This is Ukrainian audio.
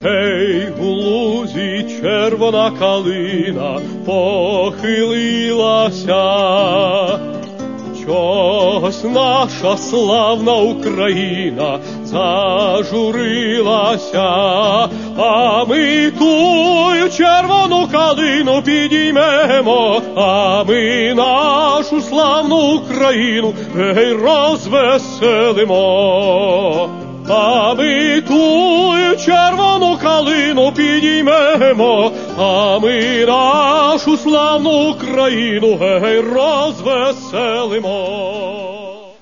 Гей, у лузі червона калина похилилася, чогось наша славна Україна зажурилася, а ми тую червону калину підіймемо, а ми нашу славну Україну гей розвеселимо. А ми тую червону калину підіймемо, а ми нашу славну Україну гей розвеселимо.